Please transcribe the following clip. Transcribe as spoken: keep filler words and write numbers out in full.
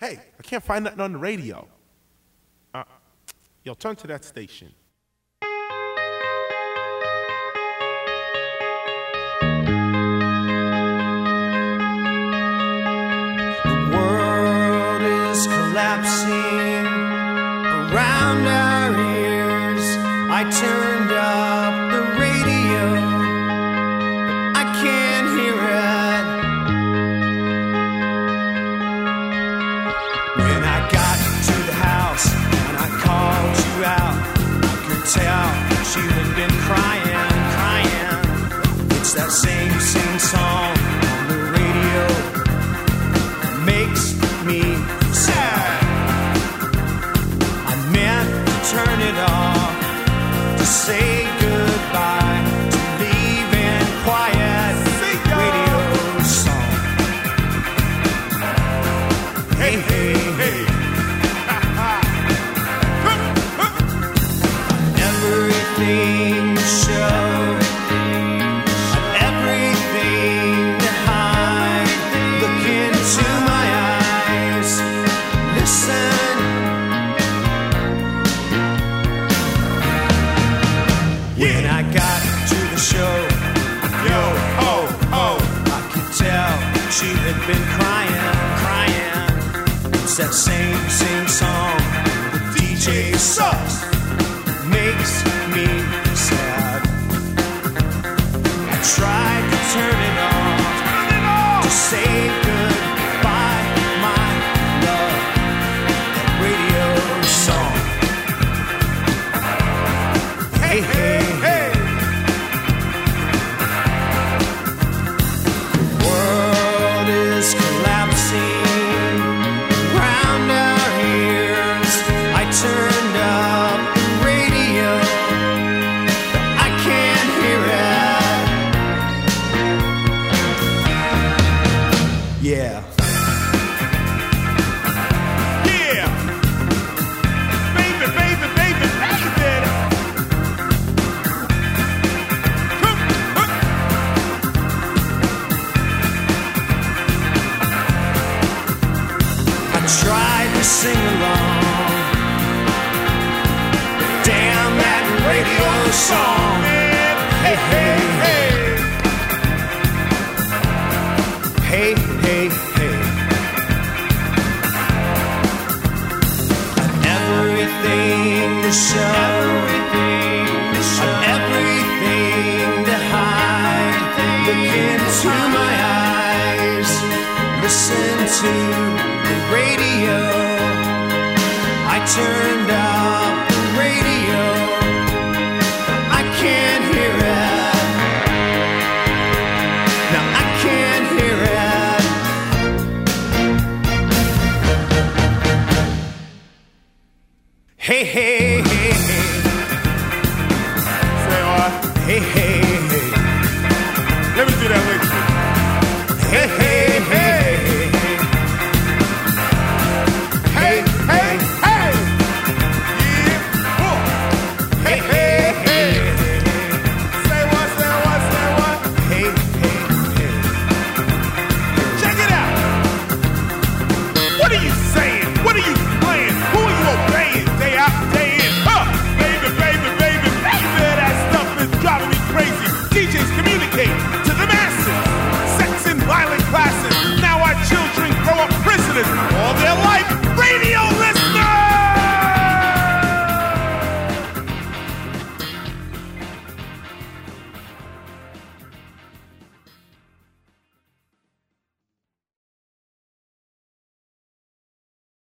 Hey, I can't find nothing on the radio. Uh, yo, turn to that station. The world is collapsing around our ears. I turned up the radio, but I can't hear it. When I got to the house and I called you out, I could tell that you had been crying, crying. It's that same, same song on the radio that makes me sad. I meant to turn it off, to say goodbye, to leave in quiet radio song. Hey, hey, hey. Everything to show, everything to hide. Look into my eyes, listen. When I got to the show, yo, ho, ho, I could tell she had been crying, crying. It's that same, same song. The D J sucks, makes me sad. I tried to turn it off, to say goodbye, my love. That radio song. Hey, hey, hey. The world is collapsing around our ears. I turned up the radio, but I can't hear it. Yeah. Yeah! Baby, baby, baby, baby! I tried to sing along. Damn that radio song. Hey, hey, hey. Hey, hey, hey. I've everything to show, everything to show, everything to hide. Look into my eyes, listen to the radio. I turned up the radio, I can't hear it. Now I can't hear it. Hey, hey, hey, hey. Say what? Hey, hey, hey. Let me do that with you. Hey, hey, hey. Hey, hey, hey! Yeah! Oh. Hey, hey, hey! Say what, say what, say what? Hey, hey, hey. Check it out! What are you saying? What are you playing? Who are you obeying? Day out, day in. Huh! Baby, baby, baby, baby! That stuff is driving me crazy. D Js communicate to the masses. Sex and violent classes. Now our children grow up prisoners all their life.